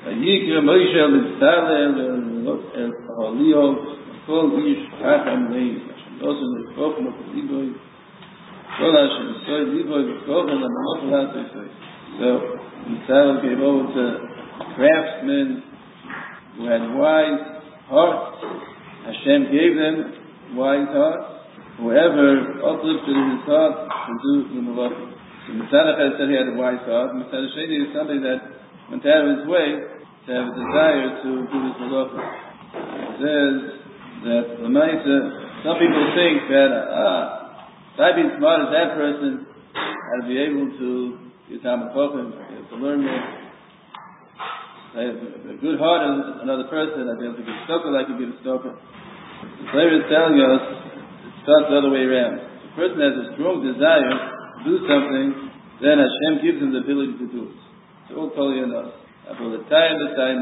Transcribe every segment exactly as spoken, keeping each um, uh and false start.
ויקרא מוישה לצלאל אל אהליהו כל איש חכם לב אשר נוסן לחוכמה וליבוי כל אשר ניסוי ליבוי וכוחן למלוך לעשוי. So Mitzvah gave over to craftsmen who had wise hearts. Hashem gave them wise hearts. Whoever uplifted his heart to do the malachim. So Mitzvah said he had a wise heart. Mitzvah Sheni is somebody that went out of his way to have a desire to do this malachim. It says that the Maisa, some people think that ah, if I be smart as that person, I'll be able to get Talmud Chacham, to learn more. I have a good heart as another person, I'll be able to give stocker like you give a stocker. The Torah is telling us it starts the other way around. If a person has a strong desire to do something, then Hashem gives him the ability to do it. It's all totally enough. For the time, the time,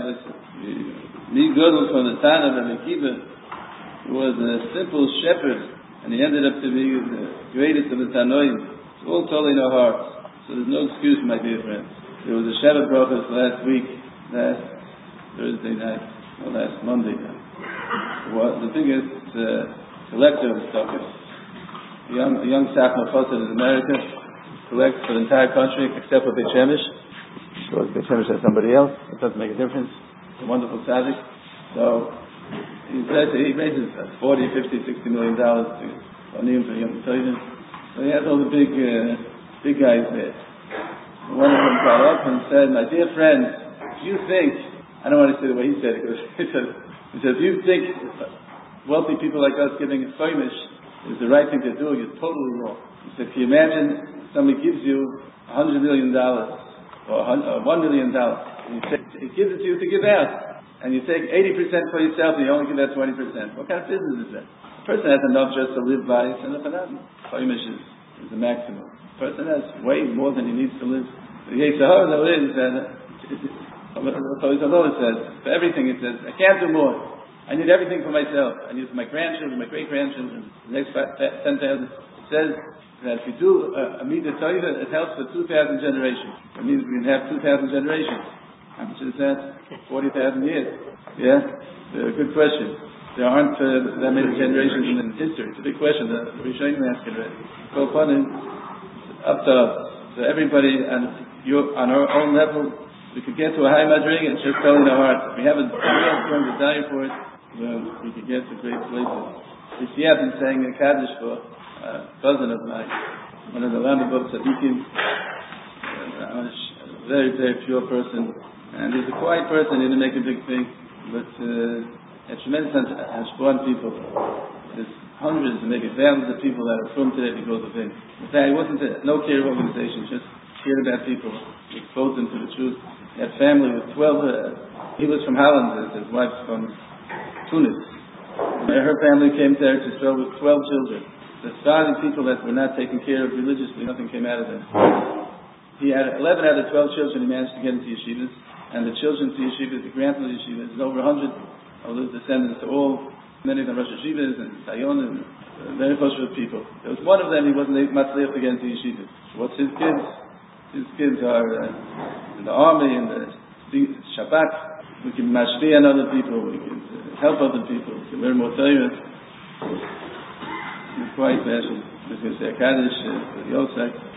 me Godel from the Tana of Mekiva, who was a simple shepherd, and he ended up to be the greatest of the Tanoim. It's all totally in our hearts. So there's no excuse, my dear friends. There was a Shabbat Brachos last week, last Thursday night, or last Monday night. Well, the biggest uh, collector of stockers. A young, a young Sachma Chassid in America collects for the entire country except for Beit Shemesh. So Beit Shemesh has somebody else. It doesn't make a difference. It's a wonderful tzaddik. So he says he raises forty, fifty, sixty million dollars to Onim for young Tzaddik. So he has all the big, uh, big guys there. And one of them got up and said, "My dear friend, if you think," I don't want to say the way he said it, because he said, he said, "If you think wealthy people like us giving a Chomish is the right thing to do, you're totally wrong." He said, "Can you imagine somebody gives you a hundred million dollars or one million dollars, and you say, it gives it to you to give out, and you take eighty percent for yourself, and you only give out twenty percent. What kind of business is that? The person has enough just to live by, and the Chomish is, is the maximum. The person has way more than he needs to live. The Yesahar though is that the says for everything it says, I can't do more. I need everything for myself. I need it for my grandchildren, my great grandchildren, the next ten thousand. It says that if you do a, a midah toiva, it helps for two thousand generations. It means we can have two thousand generations. How much is that? Forty thousand years. Yeah, uh, good question. There aren't uh, that many generations in history. It's a big question. The Rishonim asked it. So funny. Up to us. So everybody, and you on our own level, we could get to a high madrig and just fell in our hearts. If we have a real strong desire for it, well, we could get to great places. This year I've been saying a Kaddish for a cousin of mine, one of the Lambabov Tzadikim, a very, very pure person. And he's a quiet person, he didn't make a big thing, but uh, a tremendous hashbon people. There's hundreds and maybe thousands of people that are from today because of him. In fact, it wasn't a no care organization, just cared about people, exposed them to the truth. He had family with twelve, uh, he was from Holland, his wife's from Tunis. And her family came there to Israel with twelve children. The starting people that were not taken care of religiously, nothing came out of them. He had eleven out of twelve children he managed to get into yeshivas, and the children to yeshivas, the grandchildren to yeshivas, there's over a hundred of those descendants, all many of them Rosh Yeshivas and Sayon and uh, very kosher people. There was one of them, he wasn't matzliach to get into yeshivas. What's his kids? His kids are uh, in the army, in the Shabbat. We can mashpia on other people, we can uh, help other people, we can learn more Torah. It's quite fashion. I was going to say a Kaddish, uh, the Yosak.